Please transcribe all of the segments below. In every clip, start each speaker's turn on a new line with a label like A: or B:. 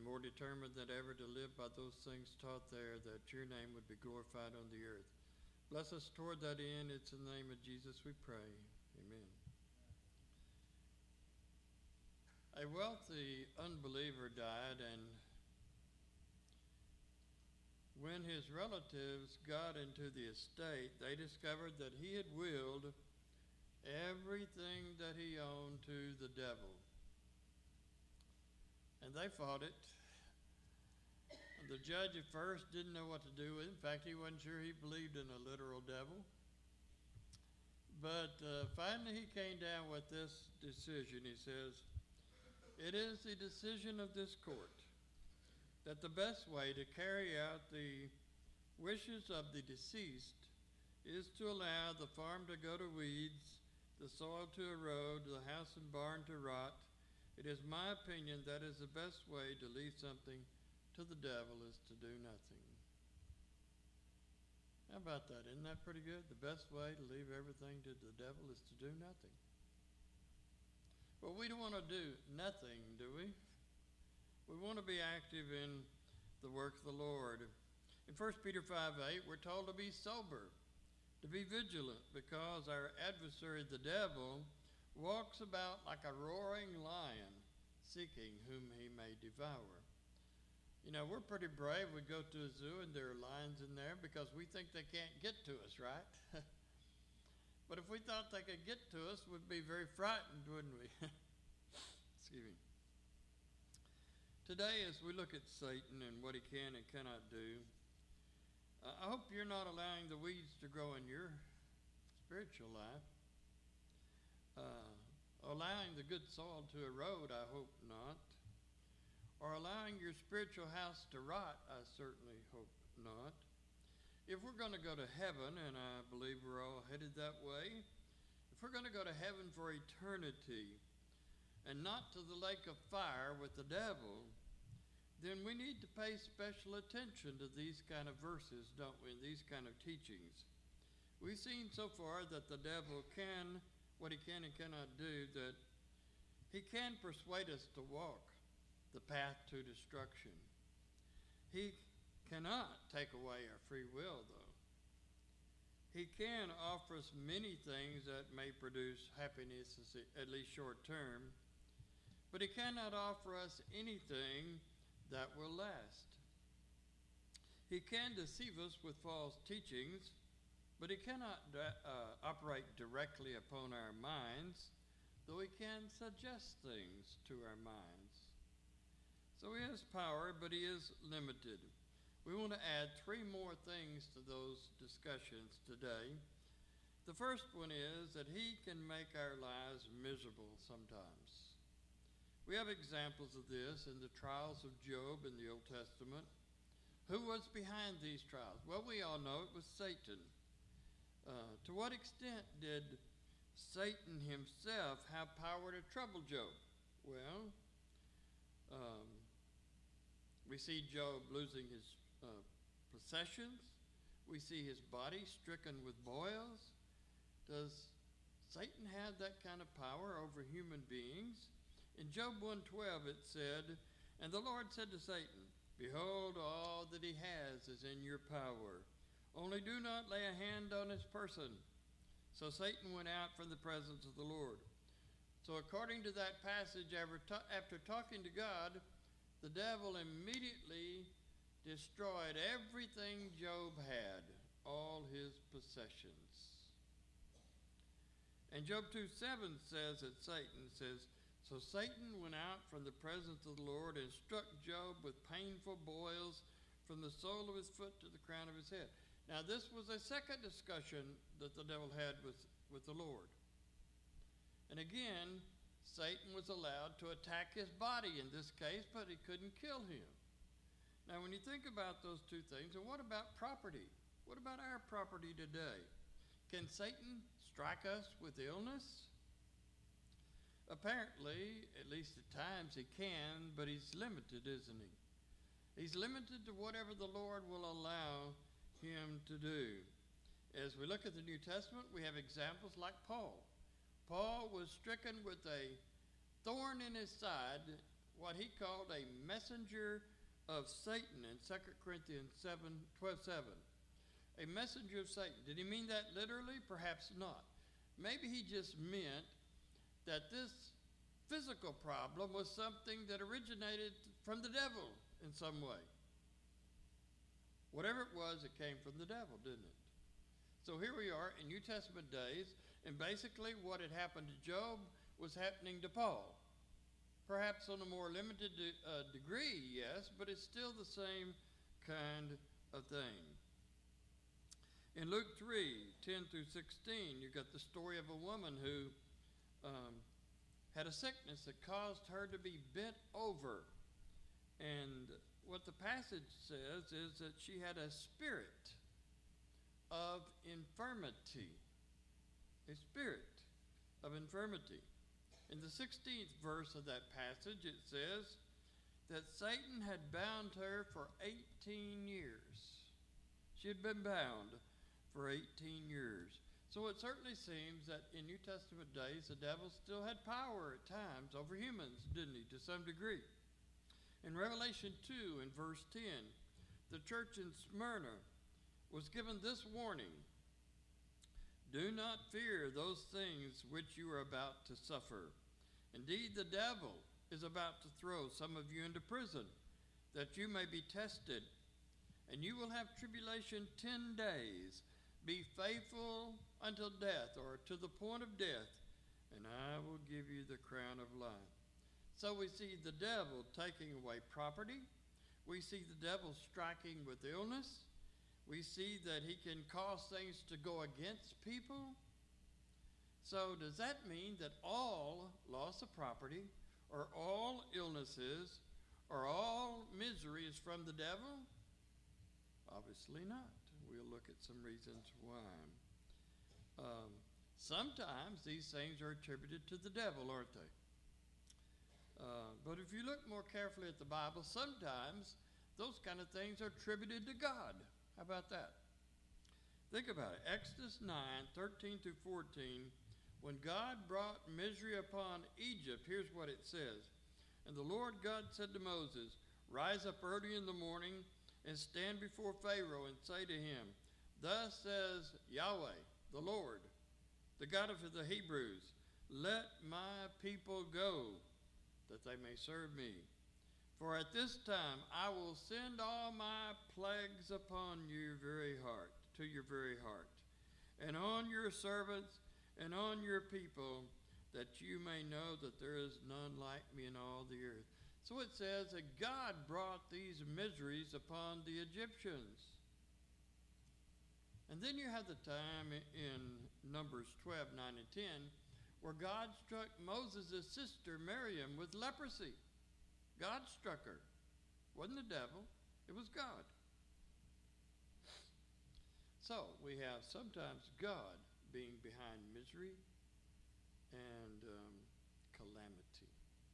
A: more determined than ever to live by those things taught there, that your name would be glorified on the earth. Bless us toward that end. It's in the name of Jesus we pray. Amen. A wealthy unbeliever died, and when his relatives got into the estate, they discovered that he had willed everything that he owned to the devil. And they fought it. The judge at first didn't know what to do with it. In fact, he wasn't sure he believed in a literal devil. But finally he came down with this decision. He says, "It is the decision of this court that the best way to carry out the wishes of the deceased is to allow the farm to go to weeds, the soil to erode, the house and barn to rot. It is my opinion that is the best way to leave something to the devil is to do nothing." How about that? Isn't that pretty good? The best way to leave everything to the devil is to do nothing. Well, we don't want to do nothing, do we? We want to be active in the work of the Lord. In 1 Peter 5:8, we're told to be sober, to be vigilant, because our adversary, the devil, walks about like a roaring lion, seeking whom he may devour. You know, we're pretty brave. We go to a zoo and there are lions in there because we think they can't get to us, right? But if we thought they could get to us, we'd be very frightened, wouldn't we? Excuse me. Today, as we look at Satan and what he can and cannot do, I hope you're not allowing the weeds to grow in your spiritual life. Allowing the good soil to erode, I hope not. Or allowing your spiritual house to rot, I certainly hope not. If we're going to go to heaven, and I believe we're all headed that way, if we're going to go to heaven for eternity and not to the lake of fire with the devil, then we need to pay special attention to these kind of verses, don't we, and these kind of teachings. We've seen so far that the devil can, what he can and cannot do, that he can persuade us to walk the path to destruction. He cannot take away our free will, though. He can offer us many things that may produce happiness, at least short term, but he cannot offer us anything that will last. He can deceive us with false teachings, but he cannot operate directly upon our minds, though he can suggest things to our minds. So he has power, but he is limited. We want to add 3 more things to those discussions today. The first one is that he can make our lives miserable sometimes. We have examples of this in the trials of Job in the Old Testament. Who was behind these trials? Well, we all know it was Satan. To what extent did Satan himself have power to trouble Job? Well, we see Job losing his possessions. We see his body stricken with boils. Does Satan have that kind of power over human beings? In Job 1:12 it said, "And the Lord said to Satan, Behold, all that he has is in your power. Only do not lay a hand on his person." So Satan went out from the presence of the Lord. So according to that passage, after talking to God, the devil immediately destroyed everything Job had, all his possessions. And Job 2:7 says that Satan says, "So Satan went out from the presence of the Lord and struck Job with painful boils from the sole of his foot to the crown of his head." Now this was a second discussion that the devil had with the Lord. And again, Satan was allowed to attack his body in this case, but he couldn't kill him. Now, when you think about those 2 things, and what about property? What about our property today? Can Satan strike us with illness? Apparently, at least at times he can, but he's limited, isn't he? He's limited to whatever the Lord will allow him to do. As we look at the New Testament, we have examples like Paul. Paul was stricken with a thorn in his side what he called a messenger of Satan in 2 Corinthians 12:7. A messenger of Satan. Did he mean that literally? Perhaps not. Maybe he just meant that this physical problem was something that originated from the devil in some way. Whatever it was, it came from the devil, didn't it? So here we are in New Testament days, and basically what had happened to Job was happening to Paul. Perhaps on a more limited degree, yes, but it's still the same kind of thing. In Luke 3:10-16, you got the story of a woman who had a sickness that caused her to be bent over. And what the passage says is that she had a spirit of infirmity. A spirit of infirmity. In the 16th verse of that passage, it says that Satan had bound her for 18 years. She had been bound for 18 years. So it certainly seems that in New Testament days, the devil still had power at times over humans, didn't he, to some degree? In Revelation 2, in verse 10, the church in Smyrna was given this warning: do not fear those things which you are about to suffer. Indeed, the devil is about to throw some of you into prison, that you may be tested, and you will have tribulation 10 days. Be faithful until death, or to the point of death, and I will give you the crown of life. So we see the devil taking away property. We see the devil striking with illness. We see that he can cause things to go against people. So does that mean that all loss of property, or all illnesses, or all misery is from the devil? Obviously not. We'll look at some reasons why. Sometimes these things are attributed to the devil, aren't they? But if you look more carefully at the Bible, sometimes those kind of things are attributed to God. How about that? Think about it. Exodus 9:13-14, when God brought misery upon Egypt, here's what it says. And the Lord God said to Moses, rise up early in the morning and stand before Pharaoh and say to him, thus says Yahweh, the Lord, the God of the Hebrews, let my people go, that they may serve me. For at this time I will send all my plagues upon your very heart, to your very heart, and on your servants and on your people, that you may know that there is none like me in all the earth. So it says that God brought these miseries upon the Egyptians. And then you have the time in Numbers 12:9 and 10, where God struck Moses' sister Miriam with leprosy. God struck her. It wasn't the devil, it was God. So we have sometimes God being behind misery and calamity.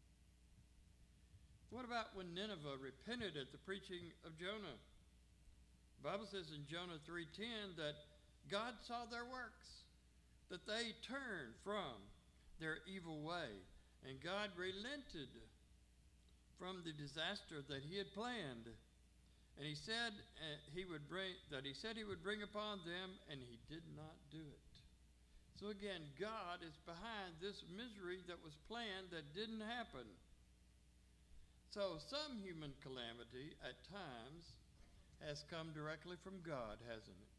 A: What about when Nineveh repented at the preaching of Jonah? The Bible says in Jonah 3:10 that God saw their works, that they turned from their evil way, and God relented from the disaster that he had planned. And he said he would bring upon them, and he did not do it. So again, God is behind this misery that was planned that didn't happen. So some human calamity at times has come directly from God, hasn't it?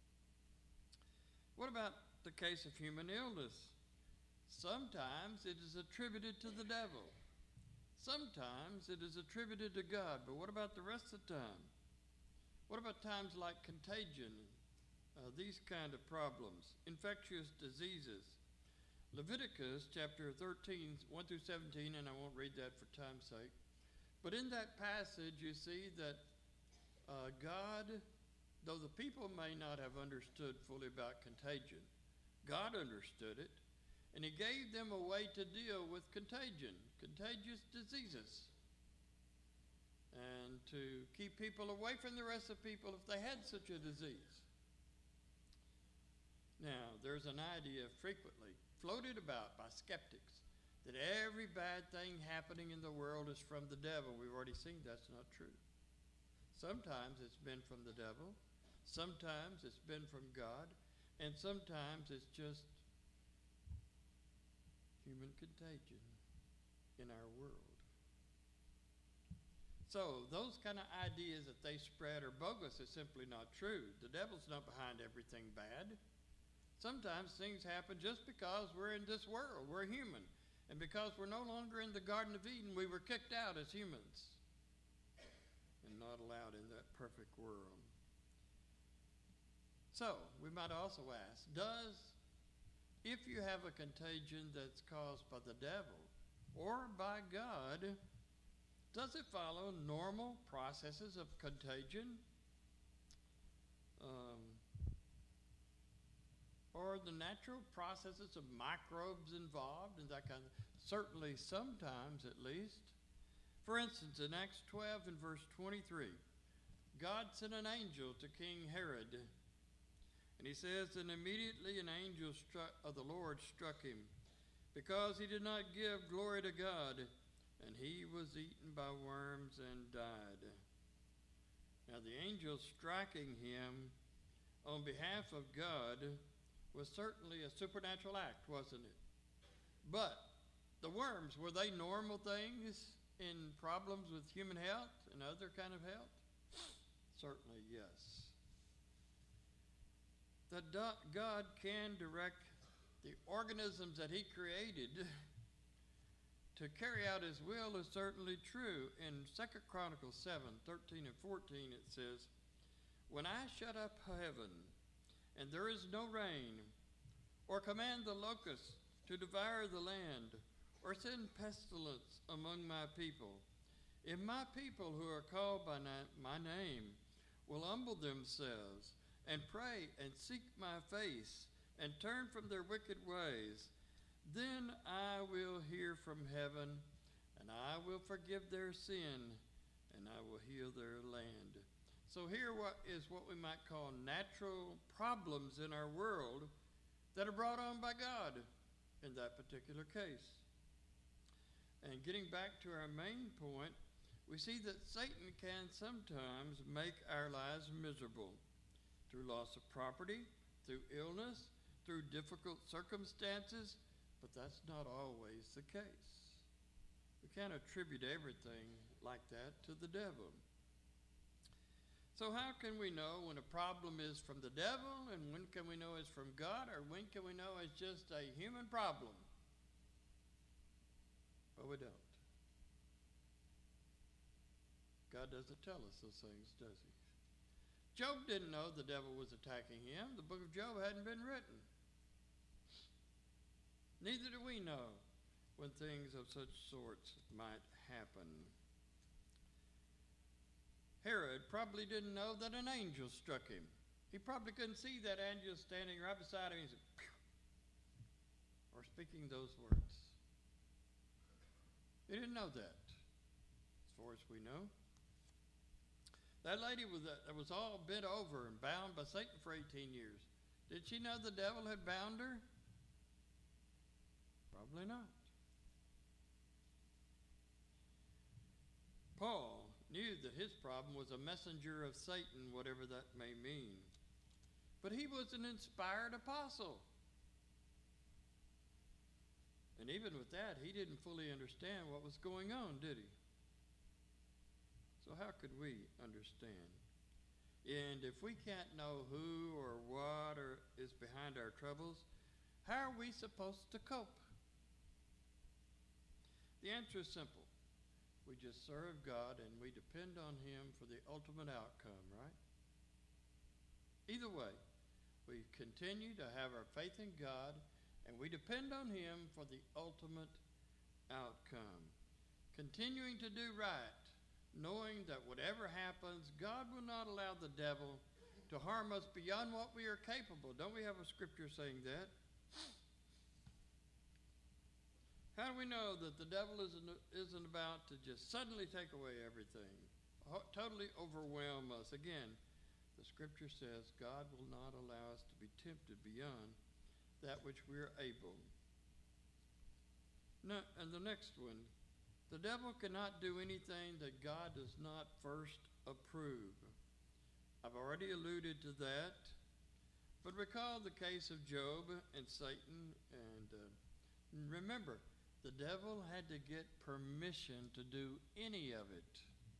A: What about the case of human illness? Sometimes it is attributed to the devil. Sometimes it is attributed to God, but what about the rest of the time? What about times like contagion, these kind of problems, infectious diseases? Leviticus chapter 13, 1-17, and I won't read that for time's sake, but in that passage you see that God, though the people may not have understood fully about contagion, God understood it, and he gave them a way to deal with contagion, contagious diseases, and to keep people away from the rest of people if they had such a disease. Now, there's an idea frequently floated about by skeptics that every bad thing happening in the world is from the devil. We've already seen that's not true. Sometimes it's been from the devil, sometimes it's been from God, and sometimes it's just human contagion in our world. So those kind of ideas that they spread are bogus. It's simply not true. The devil's not behind everything bad. Sometimes things happen just because we're in this world. We're human. And because we're no longer in the Garden of Eden, we were kicked out as humans and not allowed in that perfect world. So we might also ask, if you have a contagion that's caused by the devil or by God, does it follow normal processes of contagion? Or the natural processes of microbes involved and that kind of thing? Certainly sometimes at least. For instance, in Acts 12 and verse 23, God sent an angel to King Herod. And he says, and immediately an angel of the Lord struck him, because he did not give glory to God, and he was eaten by worms and died. Now the angel striking him on behalf of God was certainly a supernatural act, wasn't it? But the worms, were they normal things in problems with human health and other kind of health? Certainly, yes. That God can direct the organisms that he created to carry out his will is certainly true. In 2 Chronicles 7, 13 and 14 it says, when I shut up heaven and there is no rain, or command the locusts to devour the land, or send pestilence among my people, if my people who are called by my name will humble themselves and pray and seek my face and turn from their wicked ways, then I will hear from heaven, and I will forgive their sin, and I will heal their land. So here is what we might call natural problems in our world that are brought on by God in that particular case. And getting back to our main point, we see that Satan can sometimes make our lives miserable through loss of property, through illness, through difficult circumstances, but that's not always the case. We can't attribute everything like that to the devil. So how can we know when a problem is from the devil, and when can we know it's from God, or when can we know it's just a human problem? But we don't. God doesn't tell us those things, does he? Job didn't know the devil was attacking him. The book of Job hadn't been written. Neither do we know when things of such sorts might happen. Herod probably didn't know that an angel struck him. He probably couldn't see that angel standing right beside him. He said, "Pew," or speaking those words. He didn't know that, as far as we know. That lady was all bent over and bound by Satan for 18 years. Did she know the devil had bound her? Probably not. Paul knew that his problem was a messenger of Satan, whatever that may mean. But he was an inspired apostle. And even with that, he didn't fully understand what was going on, did he? So how could we understand? And if we can't know who or what is behind our troubles, how are we supposed to cope? The answer is simple. We just serve God and we depend on him for the ultimate outcome, right? Either way, we continue to have our faith in God and we depend on him for the ultimate outcome. Continuing to do right, knowing that whatever happens, God will not allow the devil to harm us beyond what we are capable. Don't we have a scripture saying that? How do we know that the devil isn't about to just suddenly take away everything, totally overwhelm us? Again, the scripture says God will not allow us to be tempted beyond that which we are able. No, and the next one, the devil cannot do anything that God does not first approve. I've already alluded to that, but recall the case of Job and Satan, and remember, the devil had to get permission to do any of it.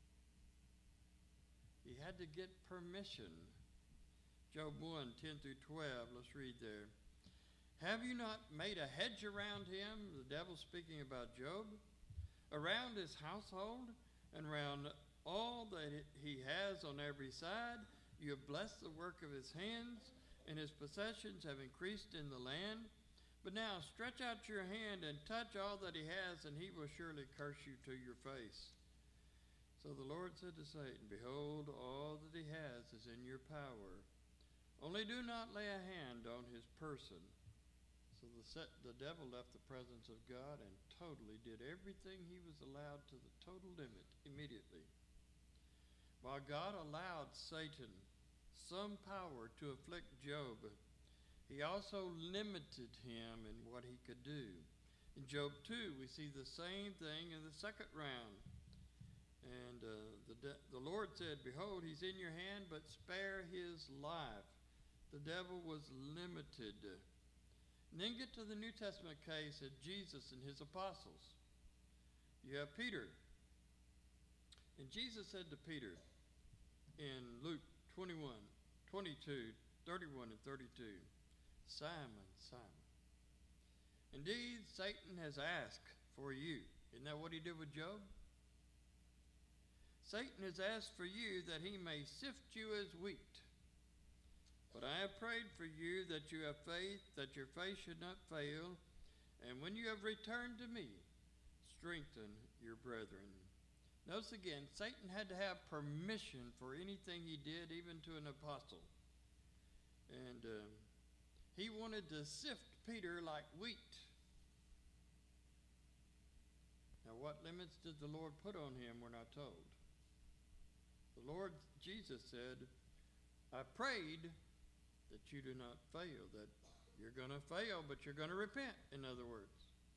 A: He had to get permission. Job 1, 10 through 12, let's read there. Have you not made a hedge around him, the devil speaking about Job, around his household, and around all that he has on every side? You have blessed the work of his hands, and his possessions have increased in the land. But now stretch out your hand and touch all that he has, and he will surely curse you to your face. So the Lord said to Satan, behold, all that he has is in your power. Only do not lay a hand on his person. So the devil left the presence of God and totally did everything he was allowed to the total limit immediately. While God allowed Satan some power to afflict Job, he also limited him in what he could do. In Job 2, we see the same thing in the second round. And the Lord said, behold, he's in your hand, but spare his life. The devil was limited. And then get to the New Testament case of Jesus and his apostles. You have Peter. And Jesus said to Peter in Luke 21, 22, 31, and 32, Simon, Simon, indeed Satan has asked for you. Isn't that what he did with Job? Satan has asked for you that he may sift you as wheat. But I have prayed for you that you have faith, that your faith should not fail. And when you have returned to me, strengthen your brethren. Notice again, Satan had to have permission for anything he did, even to an apostle. And he wanted to sift Peter like wheat. Now, what limits did the Lord put on him? We're not told. The Lord Jesus said, I prayed that you do not fail, that you're going to fail, but you're going to repent, in other words.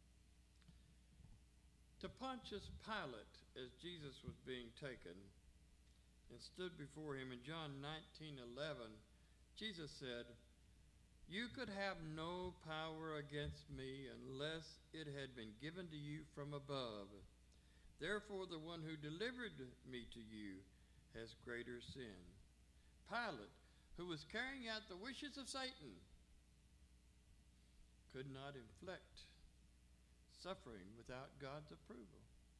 A: To Pontius Pilate, as Jesus was being taken and stood before him in John 19:11, Jesus said, you could have no power against me unless it had been given to you from above. Therefore, the one who delivered me to you has greater sin. Pilate, who was carrying out the wishes of Satan, could not inflict suffering without God's approval,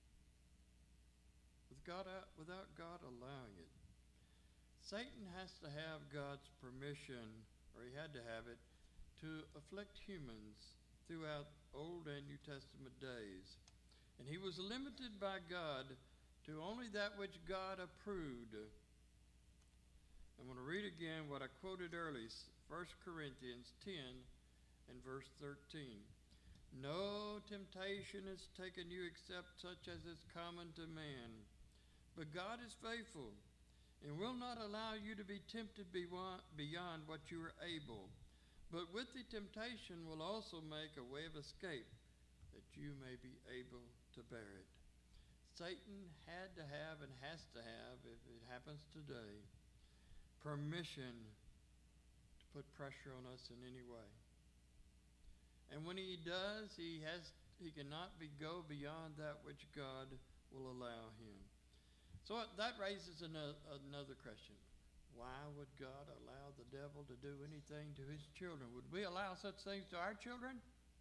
A: without God allowing it. Satan has to have God's permission, or he had to have it, to afflict humans throughout Old and New Testament days. And he was limited by God to only that which God approved. I'm going to read again what I quoted earlier, 1 Corinthians 10 and verse 13. No temptation has taken you except such as is common to man. But God is faithful and will not allow you to be tempted beyond what you are able. But with the temptation will also make a way of escape that you may be able to bear it. Satan had to have and has to have, if it happens today, permission to put pressure on us in any way. And when he does, he cannot go beyond that which God will allow him. So that raises another question. Why would God allow the devil to do anything to his children? Would we allow such things to our children?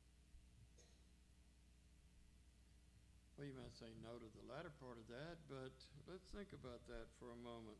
A: Well, you might say no to the latter part of that, but let's think about that for a moment.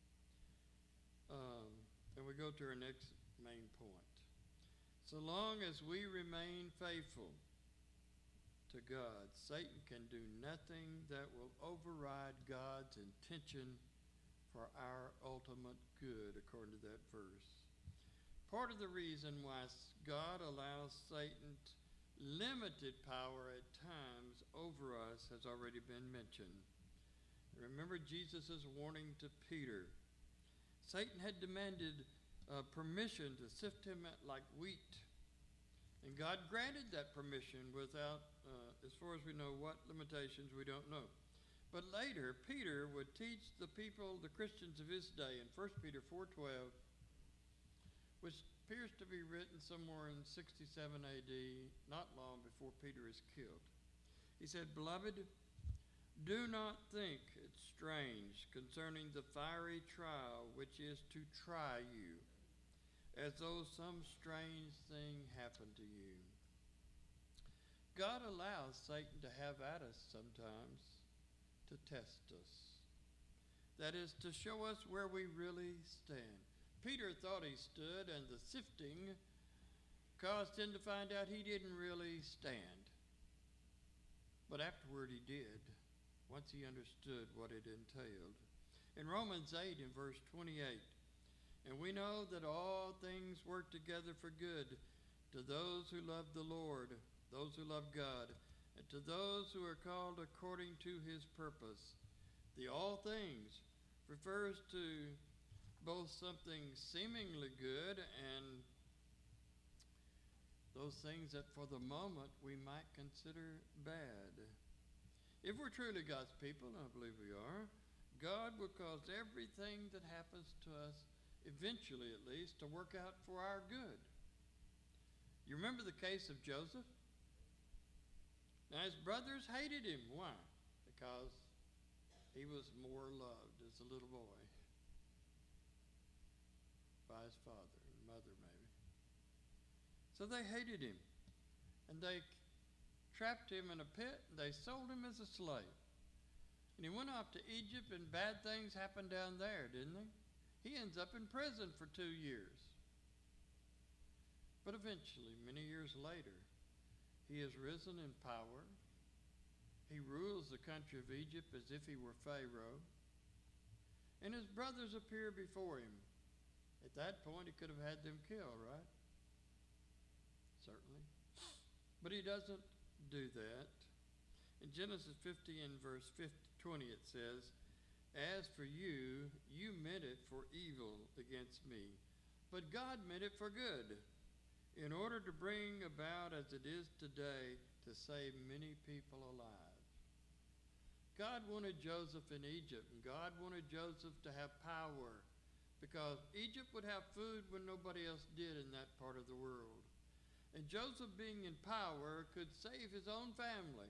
A: And we go to our next main point. So long as we remain faithful to God, Satan can do nothing that will override God's intention for our ultimate good, according to that verse. Part of the reason why God allows Satan limited power at times over us has already been mentioned. Remember Jesus' warning to Peter. Satan had demanded permission to sift him like wheat. And God granted that permission without, as far as we know, what limitations we don't know. But later, Peter would teach the people, the Christians of his day, in 1 Peter 4:12, which appears to be written somewhere in 67 AD, not long before Peter is killed. He said, "Beloved, do not think it strange concerning the fiery trial which is to try you, as though some strange thing happened to you." God allows Satan to have at us sometimes to test us. That is, to show us where we really stand. Peter thought he stood, and the sifting caused him to find out he didn't really stand. But afterward he did, once he understood what it entailed. In Romans 8 in verse 28, "And we know that all things work together for good to those who love the Lord, those who love God, and to those who are called according to his purpose." The all things refers to both something seemingly good and those things that for the moment we might consider bad. If we're truly God's people, and I believe we are, God will cause everything that happens to us, eventually at least, to work out for our good. You remember the case of Joseph? Now his brothers hated him. Why? Because he was more loved as a little boy by his father and mother, maybe. So they hated him, and they trapped him in a pit, and they sold him as a slave. And he went off to Egypt, and bad things happened down there, didn't they? He ends up in prison for 2 years. But eventually, many years later, he has risen in power. He rules the country of Egypt as if he were Pharaoh. And his brothers appear before him. At that point, he could have had them killed, right? Certainly. But he doesn't do that. In Genesis 50 and verse 20 it says, "As for you, you meant it for evil against me, but God meant it for good, in order to bring about as it is today, to save many people alive." God wanted Joseph in Egypt, and God wanted Joseph to have power, because Egypt would have food when nobody else did in that part of the world. And Joseph, being in power, could save his own family.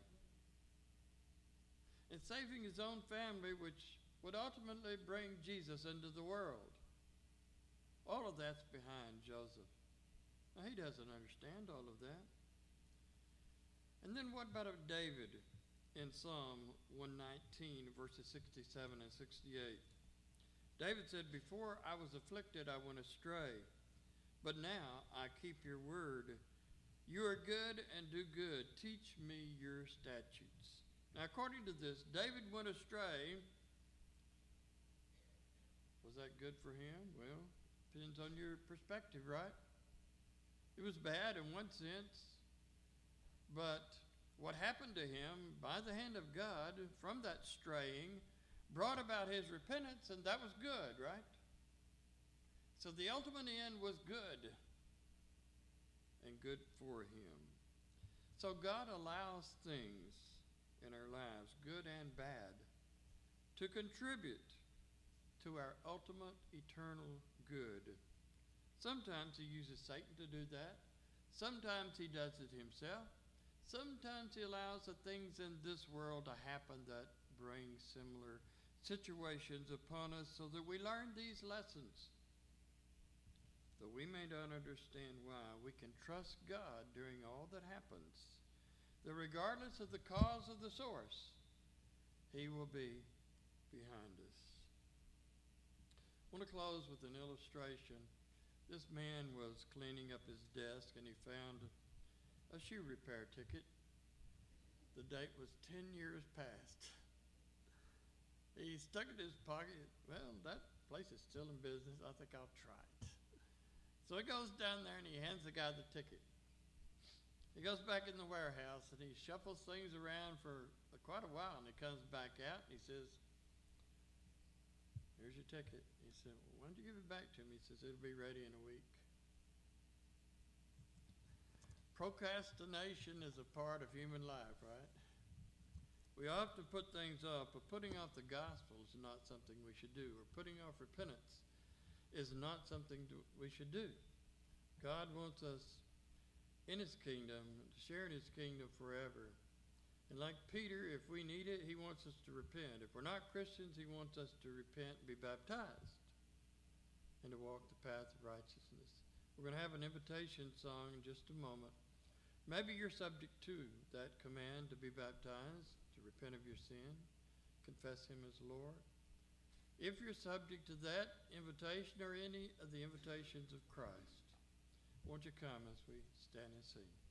A: And saving his own family, which would ultimately bring Jesus into the world. All of that's behind Joseph. Now, he doesn't understand all of that. And then what about David in Psalm 119, verses 67 and 68? David said, "Before I was afflicted, I went astray, but now I keep your word. You are good and do good. Teach me your statutes." Now, according to this, David went astray. Was that good for him? Well, depends on your perspective, right? It was bad in one sense, but what happened to him by the hand of God from that straying brought about his repentance, and that was good, right? So the ultimate end was good, and good for him. So God allows things in our lives, good and bad, to contribute to our ultimate eternal good. Sometimes he uses Satan to do that. Sometimes he does it himself. Sometimes he allows the things in this world to happen that bring similar situations upon us, so that we learn these lessons. Though we may not understand why, we can trust God during all that happens, that regardless of the cause of the source, he will be behind us. I want to close with an illustration. This man was cleaning up his desk, and he found a shoe repair ticket. The date was 10 years past. He stuck it in his pocket. "Well, that place is still in business. I think I'll try it." So he goes down there and he hands the guy the ticket. He goes back in the warehouse and he shuffles things around for quite a while, and he comes back out and he says, "Here's your ticket." He said, "Well, when did you give it back to me?" He says, "It'll be ready in a week." procrastination is a part of human life, right? We often put things off, but putting off the gospel is not something we should do, or putting off repentance is not something we should do. God wants us in his kingdom, to share in his kingdom forever. And like Peter, if we need it, he wants us to repent. If we're not Christians, he wants us to repent and be baptized and to walk the path of righteousness. We're going to have an invitation song in just a moment. Maybe you're subject to that command to be baptized, to repent of your sin, confess him as Lord. If you're subject to that invitation or any of the invitations of Christ, won't you come as we stand and sing?